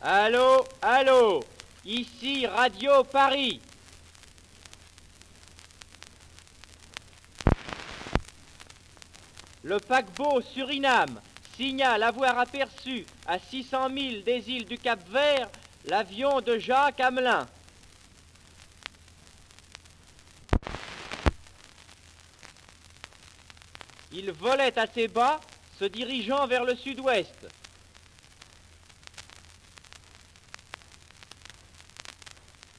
Allô, allô, ici Radio Paris. Le paquebot Suriname signale avoir aperçu à 600 milles des îles du Cap-Vert l'avion de Jacques Hamelin. Il volait assez bas, se dirigeant vers le sud-ouest.